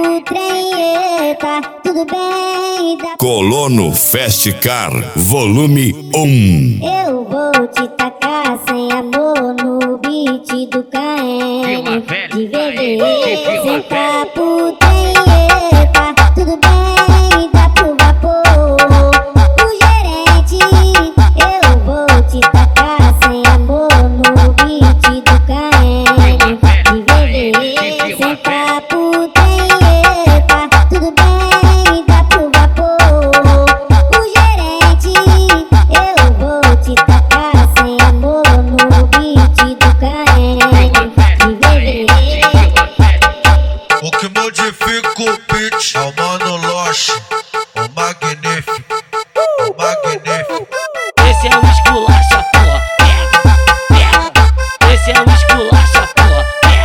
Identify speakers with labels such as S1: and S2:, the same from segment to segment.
S1: pro trem, tá tudo bem.
S2: Colono Fast Car, volume 1.
S1: Eu vou te tacar sem amor no beat do KM. De VD, senta pro trem, tá tudo bem, dá pro vapor. O gerente, eu vou te tacar sem amor no beat do KM. De VD, senta pro trem, tá tudo bem, dá pro vapor. O gerente, eu vou te tacar sem amor no beat do KM. De VD.
S3: O que modifica o beat é o Mano Loche, o magnífico, o magnífico.
S4: Esse é o esculacha, porra, pega. Esse é o esculacha, porra,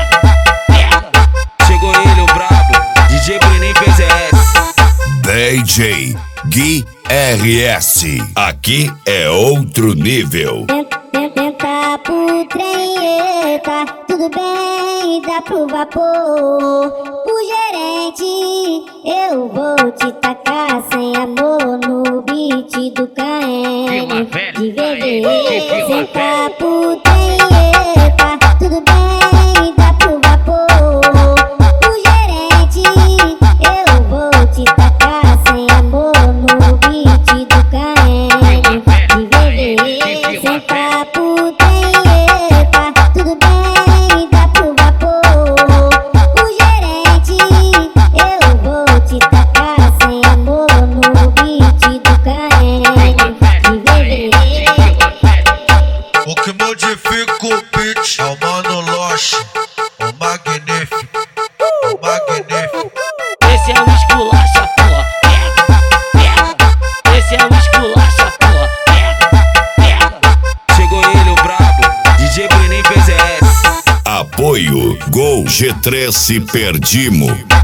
S4: pega.
S5: Chegou ele, o brabo, DJ Bruninho PZS.
S2: DJ Gui RS. Aqui é outro nível.
S1: Tenta pro trem, tá tudo bem, dá pro vapor. O gerente, eu vou te tacar sem amor no beat do KM. De VD, senta pro trem, tá tudo bem, dá pro vapor. O gerente, eu vou te tacar sem amor no beat do KM. De VD, senta pro trem, tá tudo bem, dá pro vapor. O gerente, eu vou te tacar sem amor no beat do KM. De VD.
S3: O que modifica o beat é o Mano Loche, o magnífico, o magnífico.
S4: Esse é o esculacha, porra, pega. Esse é o esculacha, porra, pega.
S5: Chegou ele, o brabo, DJ Bruninho PZS.
S2: Apoio Gol G3 Perdimo.